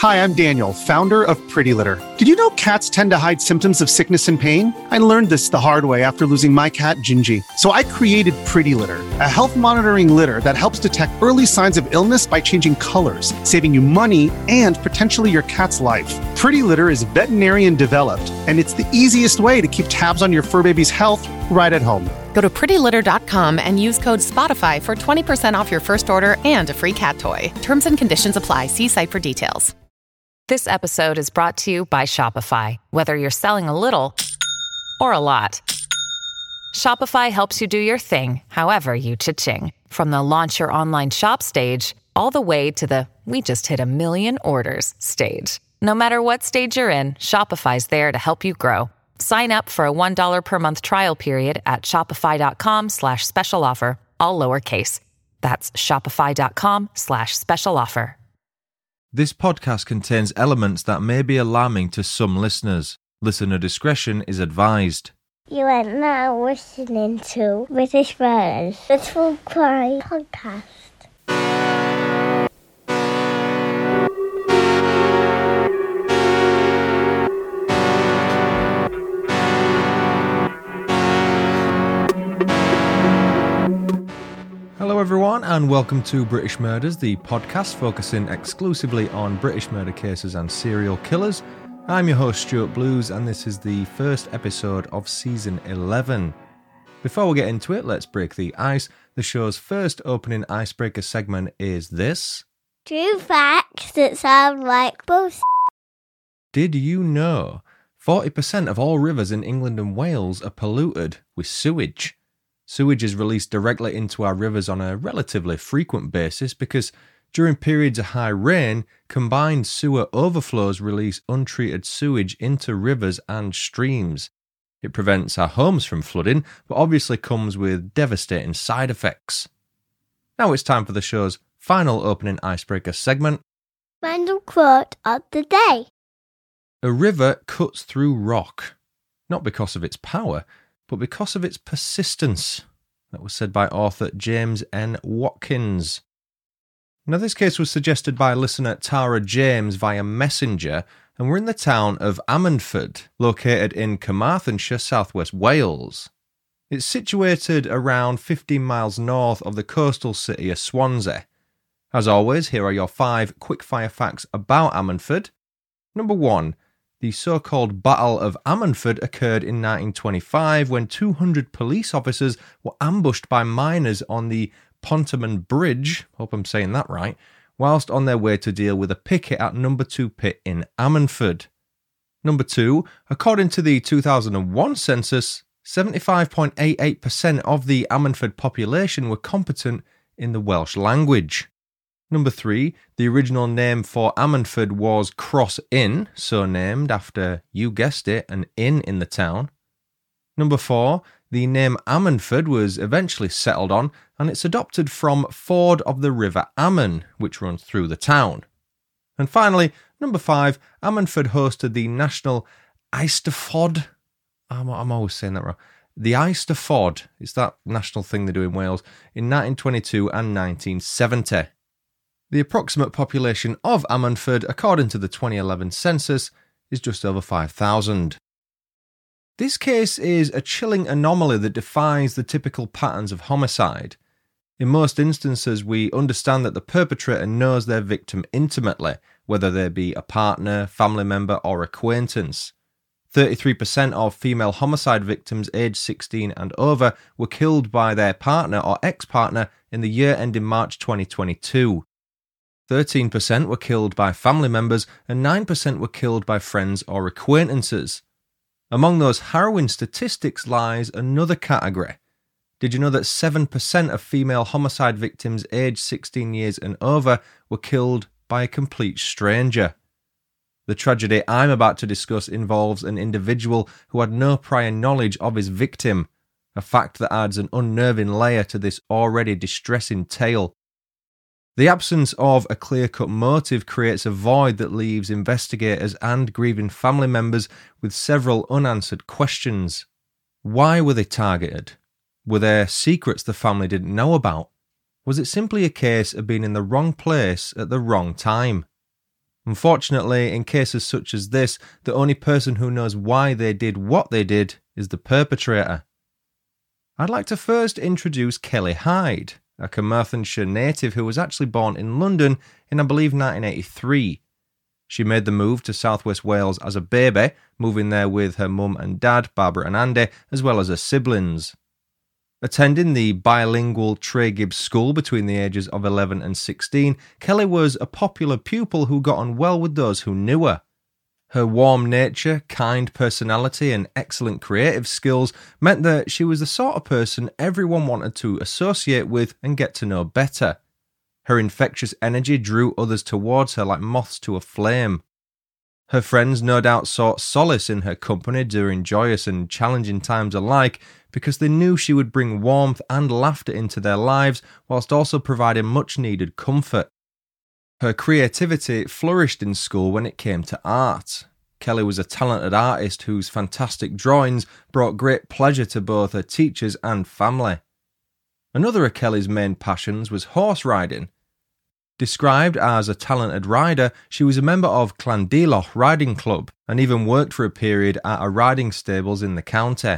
Hi, I'm Daniel, founder of Pretty Litter. Did you know cats tend to hide symptoms of sickness and pain? I learned this the hard way after losing my cat, Gingy. So I created Pretty Litter, a health monitoring litter that helps detect early signs of illness by changing colors, saving you money and potentially your cat's life. Pretty Litter is veterinarian developed, and it's the easiest way to keep tabs on your fur baby's health right at home. Go to prettylitter.com and use code SPOTIFY for 20% off your first order and a free cat toy. Terms and conditions apply. See site for details. This episode is brought to you by Shopify. Whether you're selling a little or a lot, Shopify helps you do your thing, however you cha-ching. From the launch your online shop stage, all the way to the we just hit 1 million orders stage. No matter what stage you're in, Shopify's there to help you grow. Sign up for a $1 per month trial period at shopify.com/special offer, all lowercase. That's shopify.com/special offer. This podcast contains elements that may be alarming to some listeners. Listener discretion is advised. You are now listening to British Murders, the True Crime Podcast. Hello everyone and welcome to British Murders, the podcast focusing exclusively on British murder cases and serial killers. I'm your host Stuart Blues and this is the first episode of season 11. Before we get into it, let's break the ice. The show's first opening icebreaker segment is this. True facts that sound like bullshit. Did you know 40% of all rivers in England and Wales are polluted with sewage? Sewage is released directly into our rivers on a relatively frequent basis because during periods of high rain, combined sewer overflows release untreated sewage into rivers and streams. It prevents our homes from flooding, but obviously comes with devastating side effects. Now it's time for the show's final opening icebreaker segment. Random quote of the day. A river cuts through rock, not because of its power, but because of its persistence. That was said by author James N. Watkins. Now, this case was suggested by listener Tara James via Messenger, and we're in the town of Ammanford, located in Carmarthenshire, southwest Wales. It's situated around 15 miles north of the coastal city of Swansea. As always, here are your 5 quickfire facts about Ammanford. Number 1. The so-called Battle of Ammanford occurred in 1925 when 200 police officers were ambushed by miners on the Pontoman Bridge, hope I'm saying that right, whilst on their way to deal with a picket at number 2 pit in Ammanford. Number 2, according to the 2001 census, 75.88% of the Ammanford population were competent in the Welsh language. Number 3, the original name for Ammanford was Cross Inn, so named after, you guessed it, an inn in the town. Number 4, the name Ammanford was eventually settled on, and it's adopted from ford of the River Amman, which runs through the town. And finally, number 5, Ammanford hosted the National Eisteddfod. I'm always saying that wrong. The Eisteddfod, it's that national thing they do in Wales, in 1922 and 1970. The approximate population of Ammanford, according to the 2011 census, is just over 5,000. This case is a chilling anomaly that defies the typical patterns of homicide. In most instances, we understand that the perpetrator knows their victim intimately, whether they be a partner, family member, or acquaintance. 33% of female homicide victims aged 16 and over were killed by their partner or ex-partner in the year ending March 2022. 13% were killed by family members and 9% were killed by friends or acquaintances. Among those harrowing statistics lies another category. Did you know that 7% of female homicide victims aged 16 years and over were killed by a complete stranger? The tragedy I'm about to discuss involves an individual who had no prior knowledge of his victim, a fact that adds an unnerving layer to this already distressing tale. The absence of a clear-cut motive creates a void that leaves investigators and grieving family members with several unanswered questions. Why were they targeted? Were there secrets the family didn't know about? Was it simply a case of being in the wrong place at the wrong time? Unfortunately, in cases such as this, the only person who knows why they did what they did is the perpetrator. I'd like to first introduce Kelly Hyde, a Carmarthenshire native who was actually born in London in, I believe, 1983. She made the move to southwest Wales as a baby, moving there with her mum and dad, Barbara and Andy, as well as her siblings. Attending the bilingual Trey Gibbs school between the ages of 11 and 16, Kelly was a popular pupil who got on well with those who knew her. Her warm nature, kind personality, and excellent creative skills meant that she was the sort of person everyone wanted to associate with and get to know better. Her infectious energy drew others towards her like moths to a flame. Her friends no doubt sought solace in her company during joyous and challenging times alike because they knew she would bring warmth and laughter into their lives whilst also providing much-needed comfort. Her creativity flourished in school when it came to art. Kelly was a talented artist whose fantastic drawings brought great pleasure to both her teachers and family. Another of Kelly's main passions was horse riding. Described as a talented rider, she was a member of Llandilo Riding Club and even worked for a period at a riding stables in the county.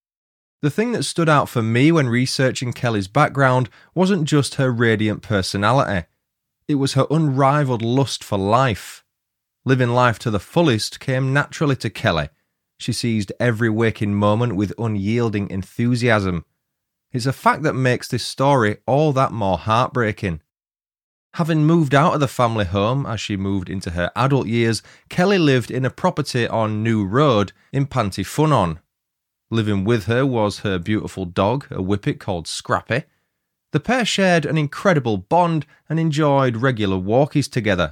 The thing that stood out for me when researching Kelly's background wasn't just her radiant personality. It was her unrivaled lust for life. Living life to the fullest came naturally to Kelly. She seized every waking moment with unyielding enthusiasm. It's a fact that makes this story all that more heartbreaking. Having moved out of the family home as she moved into her adult years, Kelly lived in a property on New Road in Pantyfunon. Living with her was her beautiful dog, a whippet called Scrappy. The pair shared an incredible bond and enjoyed regular walkies together.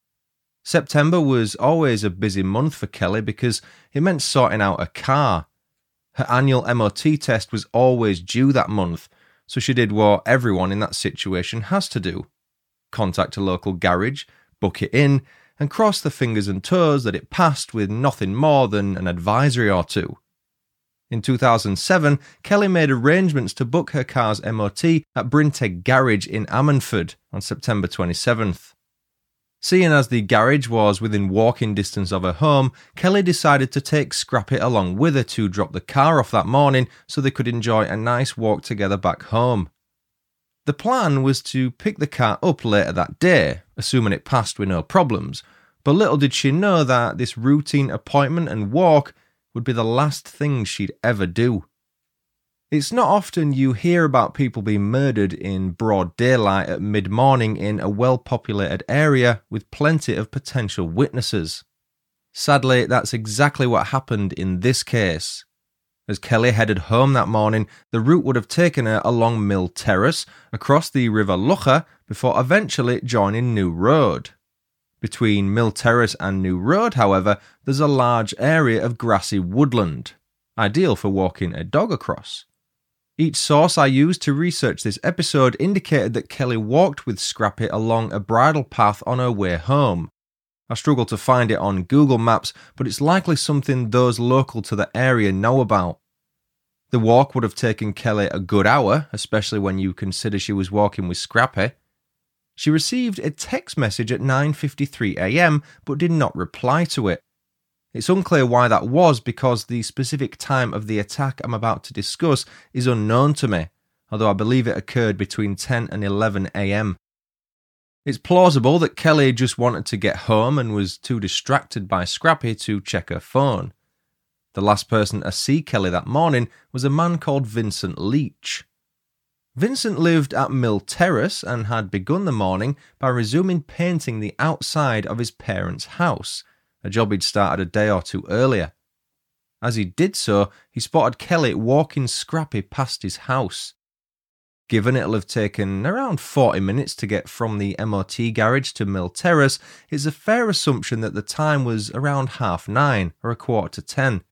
September was always a busy month for Kelly because it meant sorting out a car. Her annual MOT test was always due that month, so she did what everyone in that situation has to do. Contact a local garage, book it in, and cross the fingers and toes that it passed with nothing more than an advisory or two. In 2007, Kelly made arrangements to book her car's MOT at Brinteg Garage in Ammanford on September 27th. Seeing as the garage was within walking distance of her home, Kelly decided to take Scrappy along with her to drop the car off that morning so they could enjoy a nice walk together back home. The plan was to pick the car up later that day, assuming it passed with no problems, but little did she know that this routine appointment and walk would be the last thing she'd ever do. It's not often you hear about people being murdered in broad daylight at mid-morning in a well-populated area with plenty of potential witnesses. Sadly, that's exactly what happened in this case. As Kelly headed home that morning, the route would have taken her along Mill Terrace, across the River Locha, before eventually joining New Road. Between Mill Terrace and New Road, however, there's a large area of grassy woodland, ideal for walking a dog across. Each source I used to research this episode indicated that Kelly walked with Scrappy along a bridle path on her way home. I struggled to find it on Google Maps, but it's likely something those local to the area know about. The walk would have taken Kelly a good hour, especially when you consider she was walking with Scrappy. She received a text message at 9:53 a.m, but did not reply to it. It's unclear why that was because the specific time of the attack I'm about to discuss is unknown to me, although I believe it occurred between 10 and 11 a.m. It's plausible that Kelly just wanted to get home and was too distracted by Scrappy to check her phone. The last person to see Kelly that morning was a man called Vincent Leach. Vincent lived at Mill Terrace and had begun the morning by resuming painting the outside of his parents' house, a job he'd started a day or two earlier. As he did so, he spotted Kelly walking Scrappy past his house. Given it'll have taken around 40 minutes to get from the MOT garage to Mill Terrace, it's a fair assumption that the time was around 9:30 or 9:45.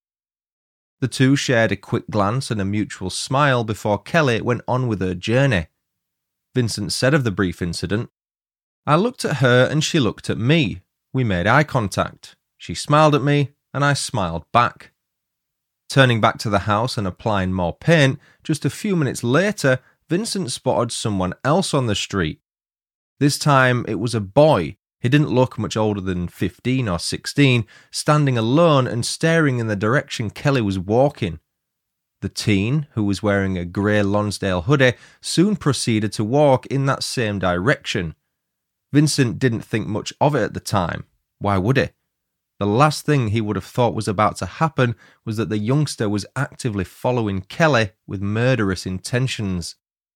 The two shared a quick glance and a mutual smile before Kelly went on with her journey. Vincent said of the brief incident, "I looked at her and she looked at me. We made eye contact. She smiled at me and I smiled back." Turning back to the house and applying more paint, just a few minutes later, Vincent spotted someone else on the street. This time it was a boy, He didn't look much older than 15 or 16, standing alone and staring in the direction Kelly was walking. The teen, who was wearing a grey Lonsdale hoodie, soon proceeded to walk in that same direction. Vincent didn't think much of it at the time. Why would he? The last thing he would have thought was about to happen was that the youngster was actively following Kelly with murderous intentions.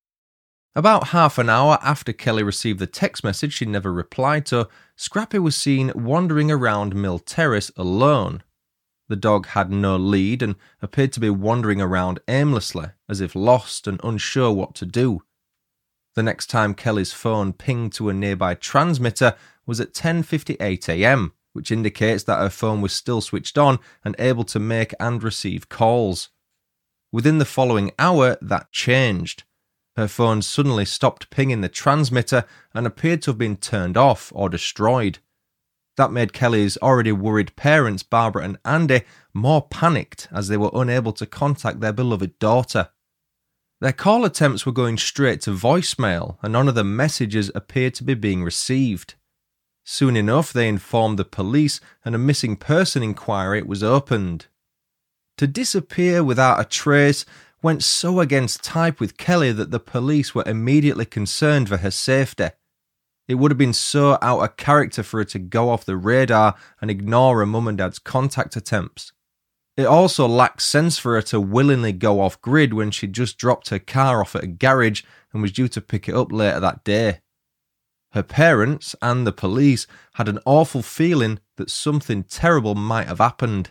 About half an hour after Kelly received the text message she never replied to, Scrappy was seen wandering around Mill Terrace alone. The dog had no lead and appeared to be wandering around aimlessly, as if lost and unsure what to do. The next time Kelly's phone pinged to a nearby transmitter was at 10:58 a.m, which indicates that her phone was still switched on and able to make and receive calls. Within the following hour, that changed. Her phone suddenly stopped pinging the transmitter and appeared to have been turned off or destroyed. That made Kelly's already worried parents, Barbara and Andy, more panicked as they were unable to contact their beloved daughter. Their call attempts were going straight to voicemail, and none of the messages appeared to be being received. Soon enough, they informed the police, and a missing person inquiry was opened. To disappear without a trace went so against type with Kelly that the police were immediately concerned for her safety. It would have been so out of character for her to go off the radar and ignore her mum and dad's contact attempts. It also lacked sense for her to willingly go off grid when she just dropped her car off at a garage and was due to pick it up later that day. Her parents and the police had an awful feeling that something terrible might have happened.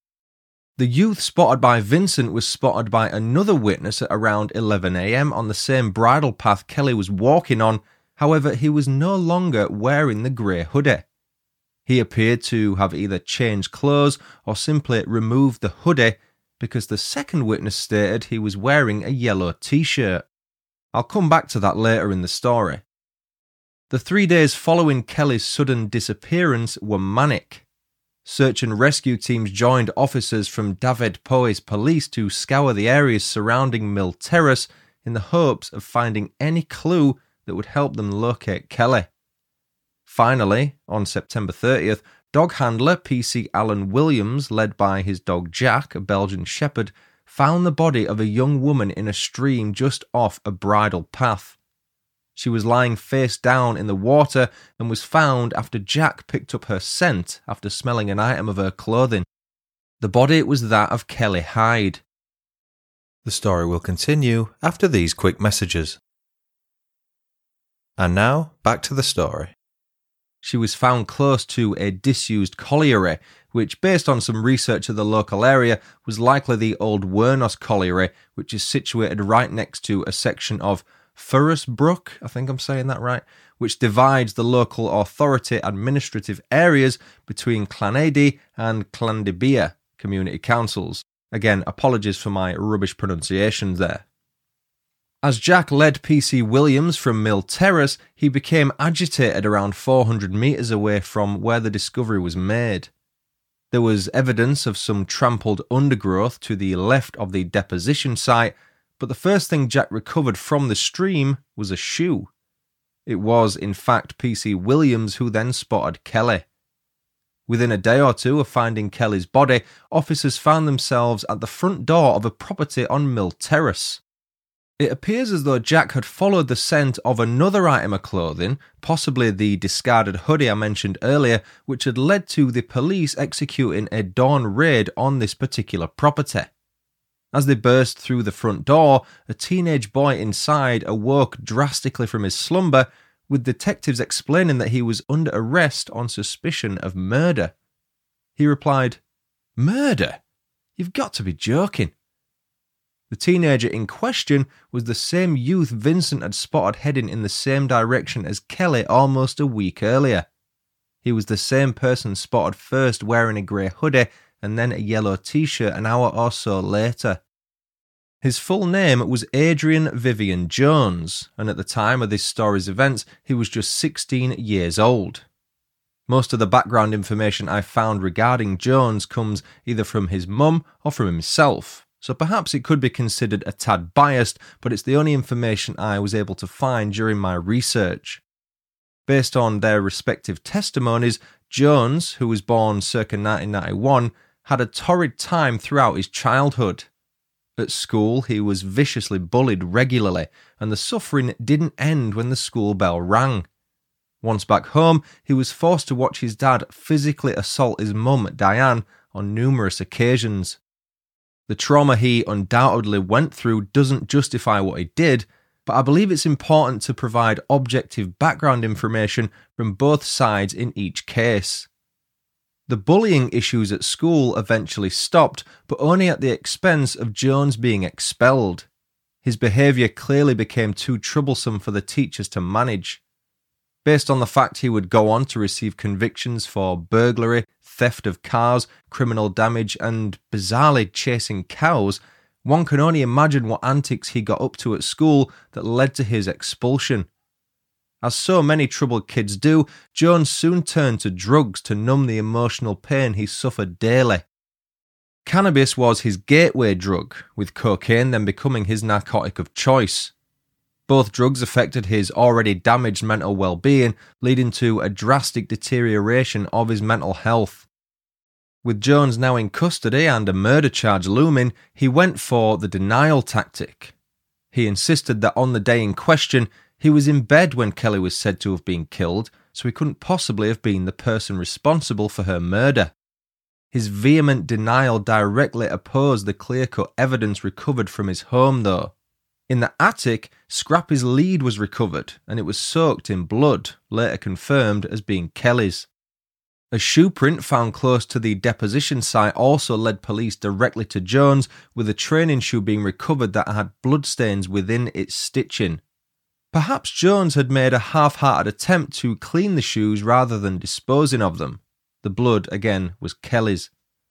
The youth spotted by Vincent was spotted by another witness at around 11 a.m. on the same bridle path Kelly was walking on. However, he was no longer wearing the grey hoodie. He appeared to have either changed clothes or simply removed the hoodie, because the second witness stated he was wearing a yellow t-shirt. I'll come back to that later in the story. The 3 days following Kelly's sudden disappearance were manic. Search and rescue teams joined officers from Davydoff's police to scour the areas surrounding Mill Terrace in the hopes of finding any clue that would help them locate Kelly. Finally, on September 30th, dog handler PC Alan Williams, led by his dog Jack, a Belgian Shepherd, found the body of a young woman in a stream just off a bridle path. She was lying face down in the water and was found after Jack picked up her scent after smelling an item of her clothing. The body was that of Kelly Hyde. The story will continue after these quick messages. And now, back to the story. She was found close to a disused colliery, which, based on some research of the local area, was likely the old Wernos Colliery, which is situated right next to a section of Furrusbrook, I think I'm saying that right, which divides the local authority administrative areas between Llanelli and Llandybia community councils. Again, apologies for my rubbish pronunciations there. As Jack led PC Williams from Mill Terrace, he became agitated around 400 metres away from where the discovery was made. There was evidence of some trampled undergrowth to the left of the deposition site, but the first thing Jack recovered from the stream was a shoe. It was, in fact, PC Williams who then spotted Kelly. Within a day or two of finding Kelly's body, officers found themselves at the front door of a property on Mill Terrace. It appears as though Jack had followed the scent of another item of clothing, possibly the discarded hoodie I mentioned earlier, which had led to the police executing a dawn raid on this particular property. As they burst through the front door, a teenage boy inside awoke drastically from his slumber, with detectives explaining that he was under arrest on suspicion of murder. He replied, "Murder? You've got to be joking." The teenager in question was the same youth Vincent had spotted heading in the same direction as Kelly almost a week earlier. He was the same person spotted first wearing a grey hoodie and then a yellow t-shirt an hour or so later. His full name was Adrian Vivian Jones, and at the time of this story's events, he was just 16 years old. Most of the background information I found regarding Jones comes either from his mum or from himself, so perhaps it could be considered a tad biased, but it's the only information I was able to find during my research. Based on their respective testimonies, Jones, who was born circa 1991, had a torrid time throughout his childhood. At school, he was viciously bullied regularly, and the suffering didn't end when the school bell rang. Once back home, he was forced to watch his dad physically assault his mum, Diane, on numerous occasions. The trauma he undoubtedly went through doesn't justify what he did, but I believe it's important to provide objective background information from both sides in each case. The bullying issues at school eventually stopped, but only at the expense of Jones being expelled. His behaviour clearly became too troublesome for the teachers to manage. Based on the fact he would go on to receive convictions for burglary, theft of cars, criminal damage, and bizarrely chasing cows, one can only imagine what antics he got up to at school that led to his expulsion. As so many troubled kids do, Jones soon turned to drugs to numb the emotional pain he suffered daily. Cannabis was his gateway drug, with cocaine then becoming his narcotic of choice. Both drugs affected his already damaged mental well-being, leading to a drastic deterioration of his mental health. With Jones now in custody and a murder charge looming, he went for the denial tactic. He insisted that on the day in question, he was in bed when Kelly was said to have been killed, so he couldn't possibly have been the person responsible for her murder. His vehement denial directly opposed the clear-cut evidence recovered from his home, though. In the attic, Scrappy's lead was recovered, and it was soaked in blood, later confirmed as being Kelly's. A shoe print found close to the deposition site also led police directly to Jones, with a training shoe being recovered that had bloodstains within its stitching. Perhaps Jones had made a half-hearted attempt to clean the shoes rather than disposing of them. The blood, again, was Kelly's.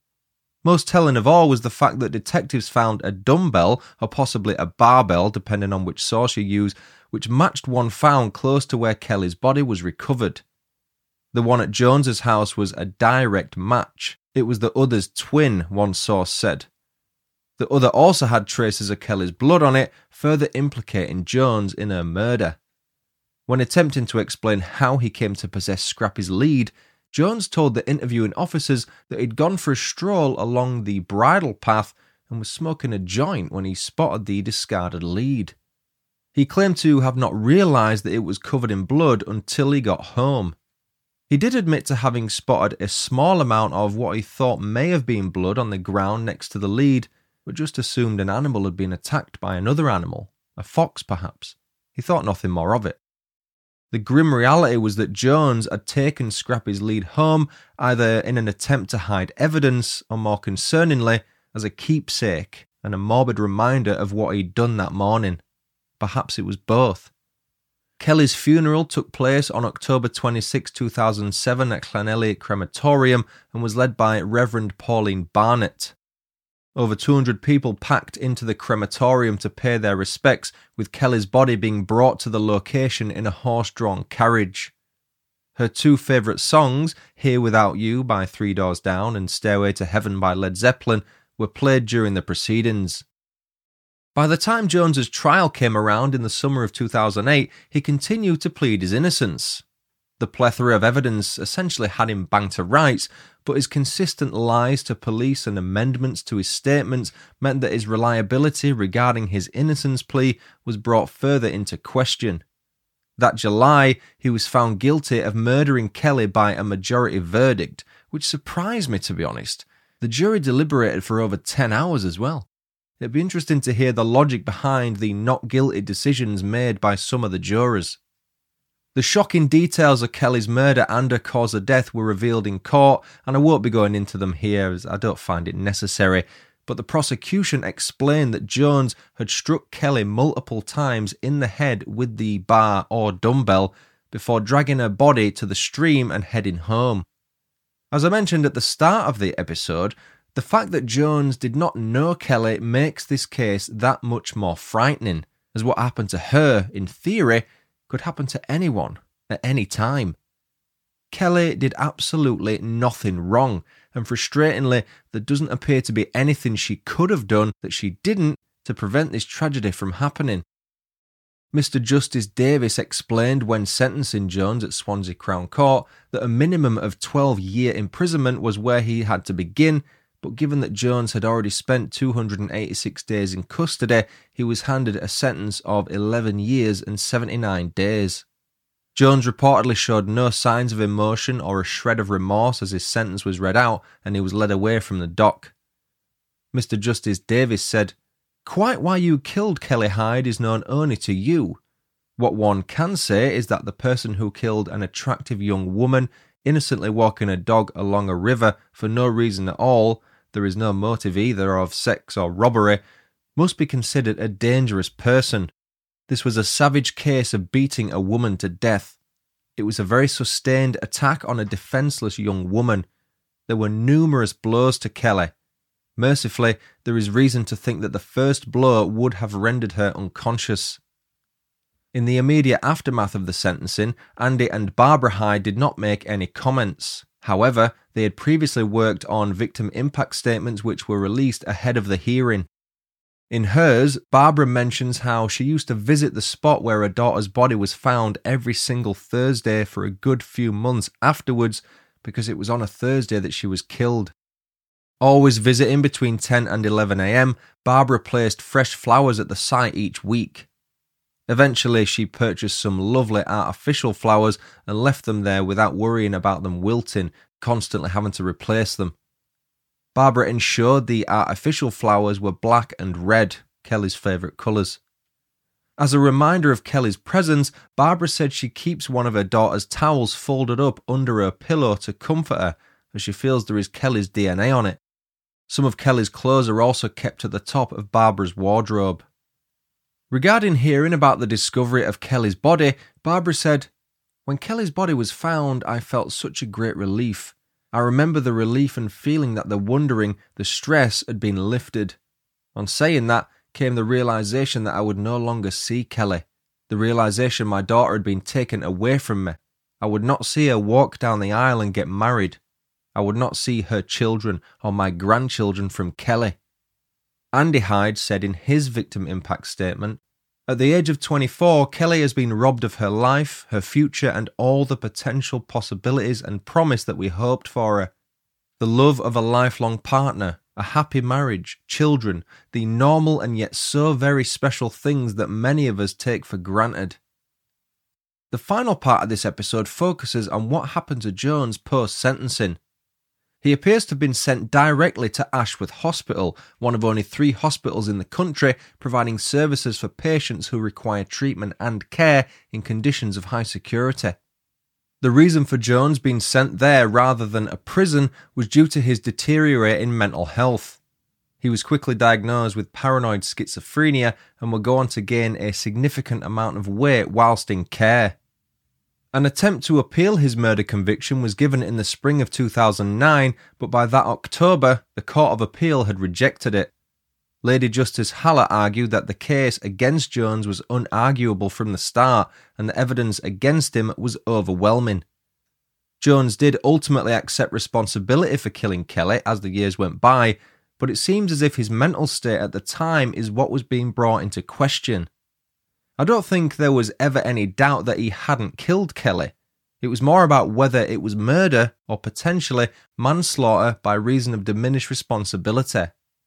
Most telling of all was the fact that detectives found a dumbbell, or possibly a barbell, depending on which source you use, which matched one found close to where Kelly's body was recovered. The one at Jones's house was a direct match. It was the other's twin, one source said. The other also had traces of Kelly's blood on it, further implicating Jones in her murder. When attempting to explain how he came to possess Scrappy's lead, Jones told the interviewing officers that he'd gone for a stroll along the bridle path and was smoking a joint when he spotted the discarded lead. He claimed to have not realised that it was covered in blood until he got home. He did admit to having spotted a small amount of what he thought may have been blood on the ground next to the lead, but just assumed an animal had been attacked by another animal, a fox perhaps. He thought nothing more of it. The grim reality was that Jones had taken Scrappy's lead home, either in an attempt to hide evidence, or more concerningly, as a keepsake and a morbid reminder of what he'd done that morning. Perhaps it was both. Kelly's funeral took place on October 26, 2007 at Llanelli Crematorium and was led by Reverend Pauline Barnett. Over 200 people packed into the crematorium to pay their respects, with Kelly's body being brought to the location in a horse-drawn carriage. Her two favourite songs, Here Without You by Three Doors Down and Stairway to Heaven by Led Zeppelin, were played during the proceedings. By the time Jones's trial came around in the summer of 2008, he continued to plead his innocence. The plethora of evidence essentially had him banged to rights, but his consistent lies to police and amendments to his statements meant that his reliability regarding his innocence plea was brought further into question. That July, he was found guilty of murdering Kelly by a majority verdict, which surprised me, to be honest. The jury deliberated for over 10 hours as well. It'd be interesting to hear the logic behind the not guilty decisions made by some of the jurors. The shocking details of Kelly's murder and her cause of death were revealed in court, and I won't be going into them here as I don't find it necessary, but the prosecution explained that Jones had struck Kelly multiple times in the head with the bar or dumbbell before dragging her body to the stream and heading home. As I mentioned at the start of the episode, the fact that Jones did not know Kelly makes this case that much more frightening, as what happened to her, in theory, could happen to anyone, at any time. Kelly did absolutely nothing wrong, and frustratingly, there doesn't appear to be anything she could have done that she didn't to prevent this tragedy from happening. Mr. Justice Davis explained when sentencing Jones at Swansea Crown Court that a minimum of 12-year imprisonment was where he had to begin, but given that Jones had already spent 286 days in custody, he was handed a sentence of 11 years and 79 days. Jones reportedly showed no signs of emotion or a shred of remorse as his sentence was read out and he was led away from the dock. Mr. Justice Davis said, "Quite why you killed Kelly Hyde is known only to you. What one can say is that the person who killed an attractive young woman, innocently walking a dog along a river for no reason at all, there is no motive either of sex or robbery, must be considered a dangerous person. This was a savage case of beating a woman to death. It was a very sustained attack on a defenceless young woman. There were numerous blows to Kelly. Mercifully, there is reason to think that the first blow would have rendered her unconscious." In the immediate aftermath of the sentencing, Andy and Barbara Hyde did not make any comments. However, they had previously worked on victim impact statements which were released ahead of the hearing. In hers, Barbara mentions how she used to visit the spot where her daughter's body was found every single Thursday for a good few months afterwards because it was on a Thursday that she was killed. Always visiting between 10 and 11 a.m, Barbara placed fresh flowers at the site each week. Eventually, she purchased some lovely artificial flowers and left them there without worrying about them wilting, constantly having to replace them. Barbara ensured the artificial flowers were black and red, Kelly's favourite colours. As a reminder of Kelly's presence, Barbara said she keeps one of her daughter's towels folded up under her pillow to comfort her, as she feels there is Kelly's DNA on it. Some of Kelly's clothes are also kept at the top of Barbara's wardrobe. Regarding hearing about the discovery of Kelly's body, Barbara said, "When Kelly's body was found, I felt such a great relief. I remember the relief and feeling that the wondering, the stress had been lifted. On saying that came the realisation that I would no longer see Kelly, the realisation my daughter had been taken away from me. I would not see her walk down the aisle and get married. I would not see her children or my grandchildren from Kelly." Andy Hyde said in his victim impact statement, "At the age of 24, Kelly has been robbed of her life, her future, and all the potential possibilities and promise that we hoped for her. The love of a lifelong partner, a happy marriage, children, the normal and yet so very special things that many of us take for granted." The final part of this episode focuses on what happened to Jones post-sentencing. He appears to have been sent directly to Ashworth Hospital, one of only 3 hospitals in the country providing services for patients who require treatment and care in conditions of high security. The reason for Jones being sent there rather than a prison was due to his deteriorating mental health. He was quickly diagnosed with paranoid schizophrenia and would go on to gain a significant amount of weight whilst in care. An attempt to appeal his murder conviction was given in the spring of 2009, but by that October, the Court of Appeal had rejected it. Lady Justice Haller argued that the case against Jones was unarguable from the start, and the evidence against him was overwhelming. Jones did ultimately accept responsibility for killing Kelly as the years went by, but it seems as if his mental state at the time is what was being brought into question. I don't think there was ever any doubt that he hadn't killed Kelly. It was more about whether it was murder or potentially manslaughter by reason of diminished responsibility.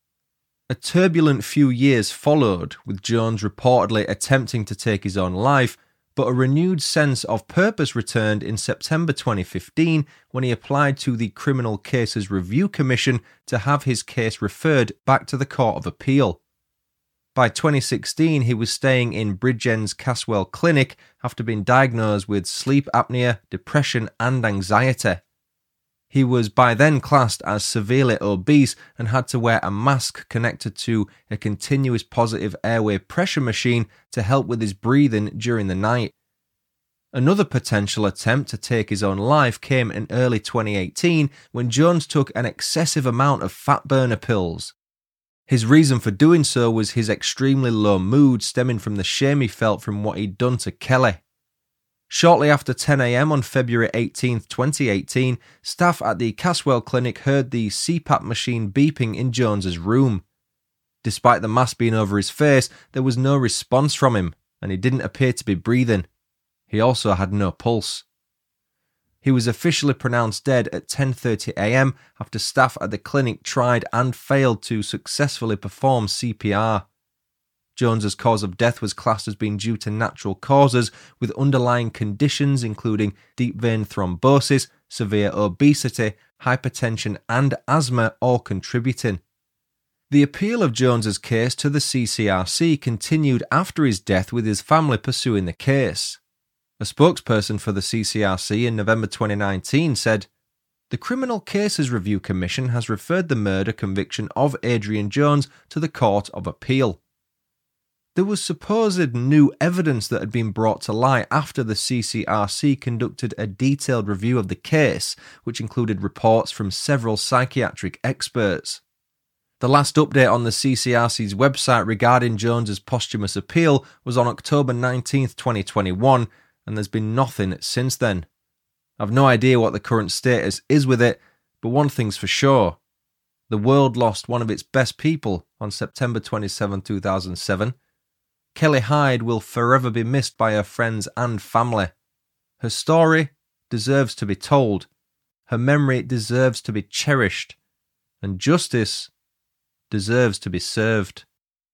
A turbulent few years followed, with Jones reportedly attempting to take his own life, but a renewed sense of purpose returned in September 2015 when he applied to the Criminal Cases Review Commission to have his case referred back to the Court of Appeal. By 2016, he was staying in Bridgend's Caswell Clinic after being diagnosed with sleep apnea, depression and anxiety. He was by then classed as severely obese and had to wear a mask connected to a continuous positive airway pressure machine to help with his breathing during the night. Another potential attempt to take his own life came in early 2018 when Jones took an excessive amount of fat burner pills. His reason for doing so was his extremely low mood stemming from the shame he felt from what he'd done to Kelly. Shortly after 10 a.m. on February 18, 2018, staff at the Caswell Clinic heard the CPAP machine beeping in Jones's room. Despite the mask being over his face, there was no response from him, and he didn't appear to be breathing. He also had no pulse. He was officially pronounced dead at 10:30 a.m. after staff at the clinic tried and failed to successfully perform CPR. Jones's cause of death was classed as being due to natural causes, with underlying conditions including deep vein thrombosis, severe obesity, hypertension and asthma all contributing. The appeal of Jones's case to the CCRC continued after his death, with his family pursuing the case. A spokesperson for the CCRC in November 2019 said, "The Criminal Cases Review Commission has referred the murder conviction of Adrian Jones to the Court of Appeal." There was supposed new evidence that had been brought to light after the CCRC conducted a detailed review of the case, which included reports from several psychiatric experts. The last update on the CCRC's website regarding Jones's posthumous appeal was on October 19th, 2021, and there's been nothing since then. I've no idea what the current status is with it, but one thing's for sure. The world lost one of its best people on September 27, 2007. Kelly Hyde will forever be missed by her friends and family. Her story deserves to be told. Her memory deserves to be cherished. And justice deserves to be served.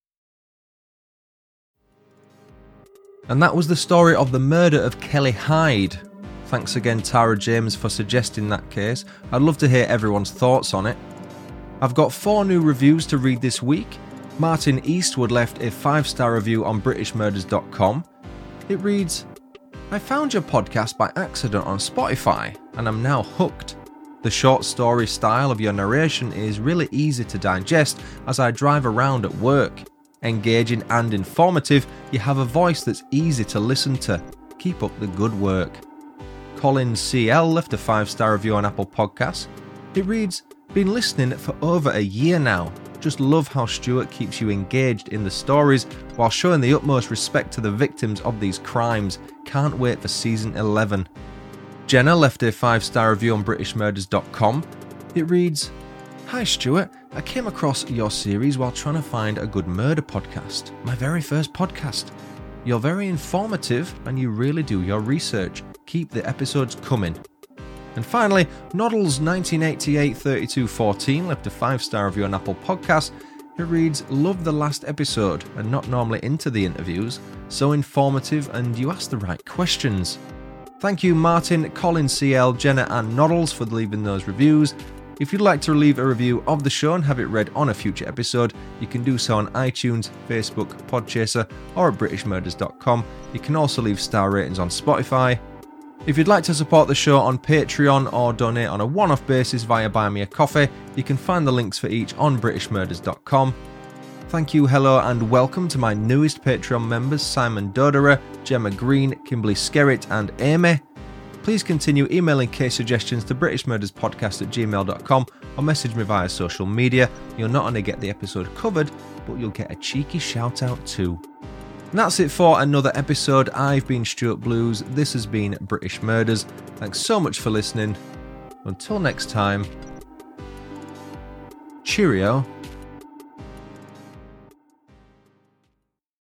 And that was the story of the murder of Kelly Hyde. Thanks again, Tara James, for suggesting that case. I'd love to hear everyone's thoughts on it. I've got 4 new reviews to read this week. Martin Eastwood left a 5-star review on BritishMurders.com. It reads, "I found your podcast by accident on Spotify, and I'm now hooked. The short story style of your narration is really easy to digest as I drive around at work. Engaging and informative, you have a voice that's easy to listen to. Keep up the good work." Colin CL left a 5-star review on Apple Podcasts. It reads, "Been listening for over a year now. Just love how Stuart keeps you engaged in the stories while showing the utmost respect to the victims of these crimes. Can't wait for season 11. Jenna left a 5-star review on BritishMurders.com. It reads, "Hi Stuart, I came across your series while trying to find a good murder podcast. My very first podcast. You're very informative and you really do your research. Keep the episodes coming." And finally, Noddles 19883214 left a 5-star review on Apple Podcasts. It reads, "Love the last episode and not normally into the interviews. So informative and you ask the right questions." Thank you Martin, Colin CL, Jenna and Noddles for leaving those reviews. If you'd like to leave a review of the show and have it read on a future episode, you can do so on iTunes, Facebook, Podchaser or at BritishMurders.com. You can also leave star ratings on Spotify. If you'd like to support the show on Patreon or donate on a one-off basis via Buy Me a Coffee, you can find the links for each on BritishMurders.com. Thank you, hello and welcome to my newest Patreon members, Simon Doderer, Gemma Green, Kimberly Skerritt and Amy. Please continue emailing case suggestions to britishmurderspodcast@gmail.com or message me via social media. You'll not only get the episode covered, but you'll get a cheeky shout out too. And that's it for another episode. I've been Stuart Blues. This has been British Murders. Thanks so much for listening. Until next time, cheerio.